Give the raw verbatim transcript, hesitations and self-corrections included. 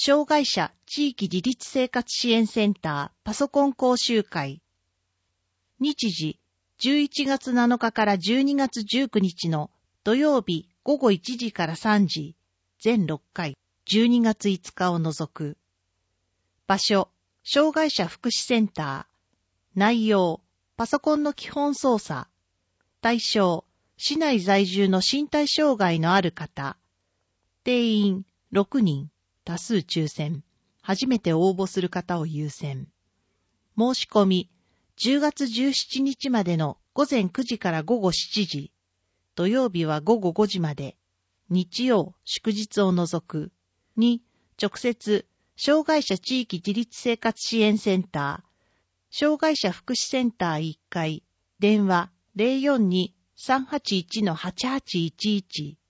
障害者地域自立生活支援センターパソコン講習会。日時、じゅういちがつなのかからじゅうにがつじゅうくにちの土曜日ごごいちじからさんじ、全ろっかい、じゅうにがついつかを除く。場所、障害者福祉センター。内容、パソコンの基本操作。対象、市内在住の身体障害のある方。定員、ろくにん、多数抽選。初めて応募する方を優先。申し込み、じゅうがつじゅうしちにちまでのごぜんくじからごごしちじ。土曜日はごごごじまで。日曜、祝日を除く。に、直接、障害者地域自立生活支援センター、障害者福祉センターいっかい、電話 ゼロよんに さんはちいち はちはちいちいち